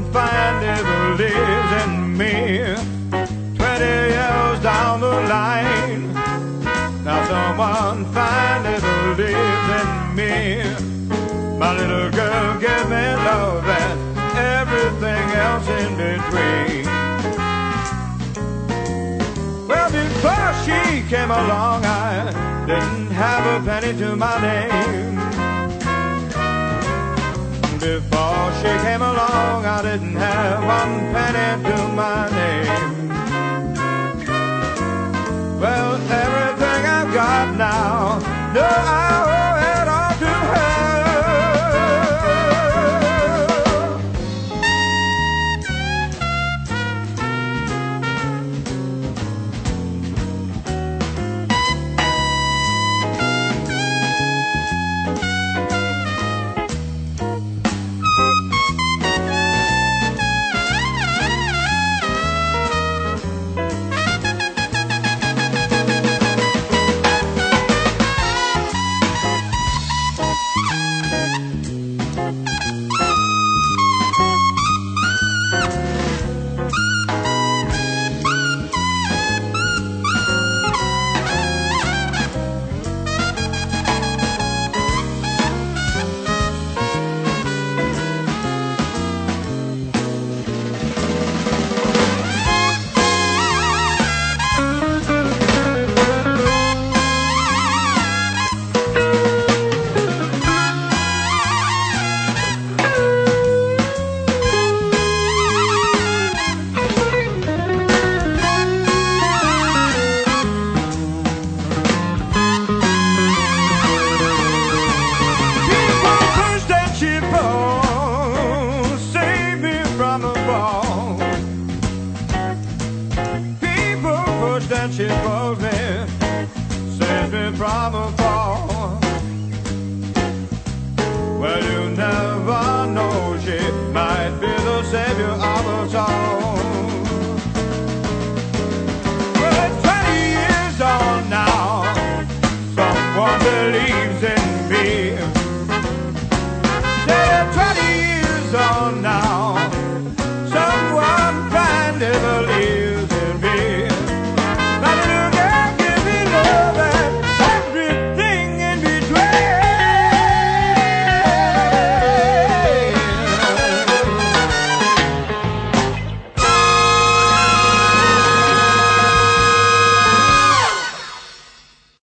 finally believes in me. 20 years down the line, now someone finally believes in me. My little girl gave me love and everything else in between. Well, before she came along, I didn't have a penny to my name. Before she came along, I didn't have one penny to my name. Well, everything I've got now, no, I owe it all to her. And she calls me, saves me from a fall.